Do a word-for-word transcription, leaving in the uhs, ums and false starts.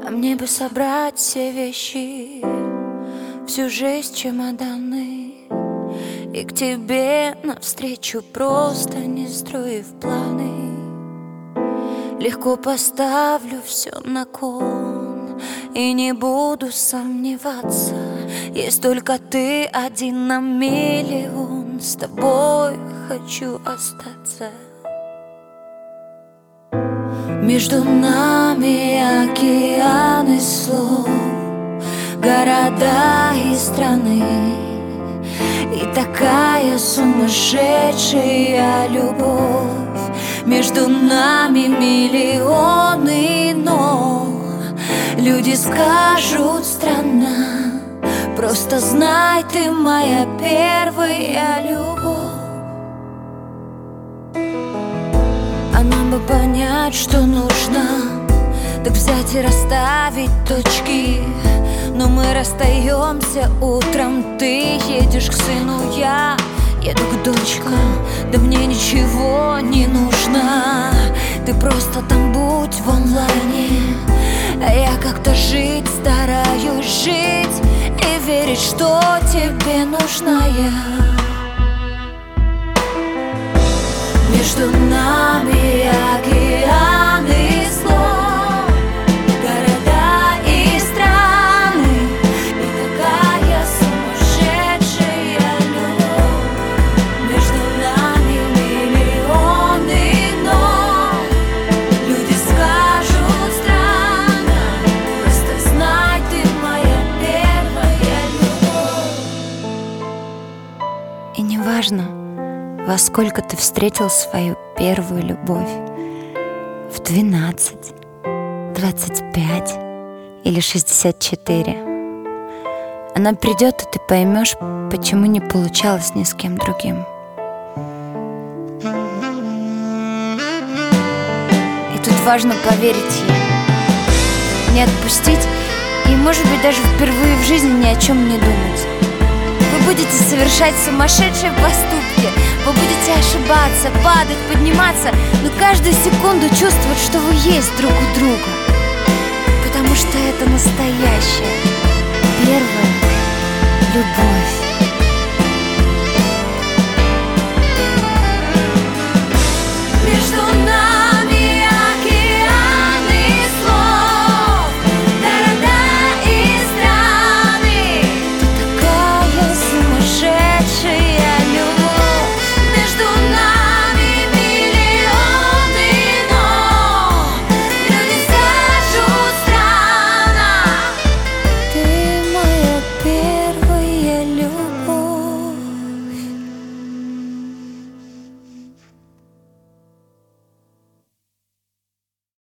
А мне бы собрать все вещи, всю жизнь чемоданы, и к тебе навстречу, просто не строив планы. Легко поставлю все на кон и не буду сомневаться. Есть только ты один на миллион, с тобой хочу остаться. Между нами океаны слов, города и страны, и такая сумасшедшая любовь. Между нами миллионы «но». Люди скажут: странно, просто знай, ты моя первая любовь. А нам бы понять, что нужно, так взять и расставить точки. Но мы расстаемся утром, ты едешь к сыну, я еду к дочкам. Да мне ничего не нужно, ты просто там будь в онлайне. А я как-то жить стараюсь, жить и верить, что тебе нужна я. Между нами океаны слов, города и страны, и такая сумасшедшая любовь. Между нами миллионы «но». Люди скажут: странно, просто знай, ты моя первая любовь. И неважно, во сколько ты встретил свою первую любовь, в двенадцать, двадцать пять или шестьдесят четыре. Она придет, и ты поймешь, почему не получалось ни с кем другим. И тут важно поверить ей, не отпустить, и, может быть, даже впервые в жизни ни о чем не думать. Вы будете совершать сумасшедшие поступки, вы будете ошибаться, падать, подниматься, но каждую секунду чувствовать, что вы есть друг у друга. Потому что это настоящая первая любовь.